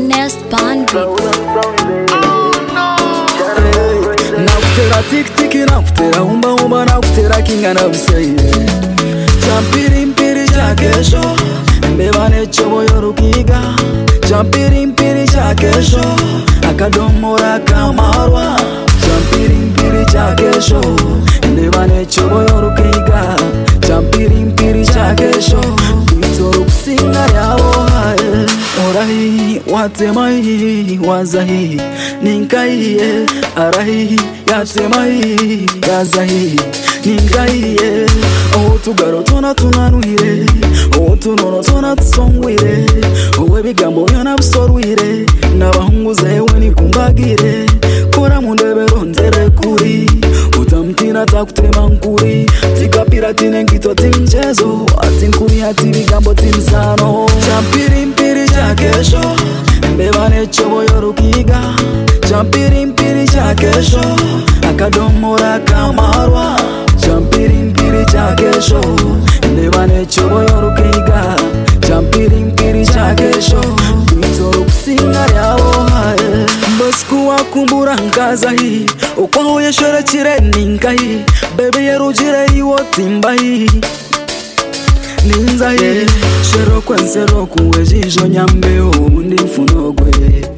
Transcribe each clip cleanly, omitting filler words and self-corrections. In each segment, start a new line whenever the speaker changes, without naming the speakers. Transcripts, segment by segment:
Finest Band Beats.
Nakutera tik-tik, nakutera umba-umba, nakutera kinga na buseye. Champiri-mpiri cha kesho, mbebane chobo yorukiga. Champiri-mpiri cha kesho, akadomora kamarwa. Champiri-mpiri cha kesho, mbebane chobo yorukiga. Champiri-mpiri cha kesho, bitoro kusinga yabo hae. Orahi, watemai, wazahi, ninkaiye. Arahi, yatemai, yazahi, ninkaiye. Otugaro tona tunanuire, otunono tona tusongwire. Owe bigambo byona busorwire, n'abahungu zewe nikumbagire. Kora mundebero ntere kuri, utamtina takutema nkuri. Tikapira tine nkito timchezo, ati nkuri ati bigambo timsano. Champiri-mpiri cha kesho, mbebane chobo yorukiga. Champiri-mpiri cha kesho, akadomora kamarwa. Champiri-mpiri cha kesho, mbebane chobo yorukiga. Champiri-mpiri cha kesho, bitoro kusinga yabo hae. Mbasiku wakumbura nkaza hii, ukwaho yeshore chire ninkai. Bebe yerujire iwo timbai ninzaye. Shero kwensero kuwejisho nyambeo ubundi mfunogwe.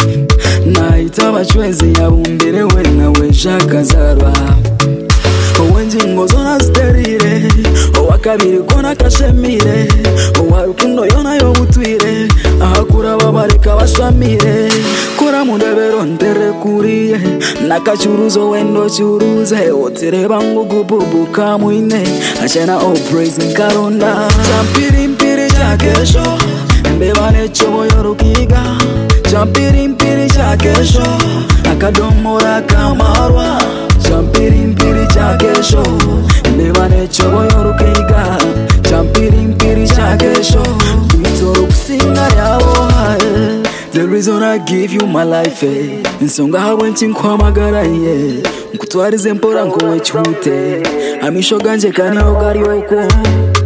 Naita bachwezi yabumbire we nawe shakazarwa. Owenji ngozona sterire, owakabiri kona kashemire. Owarukundo yona yobutwire, ahakura babareka bashamire. Kora mundebero ntere kuriye, nakachuruzo wendo churuze. Otire bangu kububuka mwine, achena all praise nkaronda. Champiri-mpiri cha kesho, mbebane chobo yorukiga. Champiri-mpiri cha kesho, akadomora kamarwa. Champiri-mpiri cha kesho, mbebane chobo yorukiga. Champiri-mpiri cha kesho, bitoro kusinga yabo hae. The reason I give you my life, nsonga hawe nkwamagara ye. Nkutwarize mpora nkowe chute, amisho ganje kani ogari oko.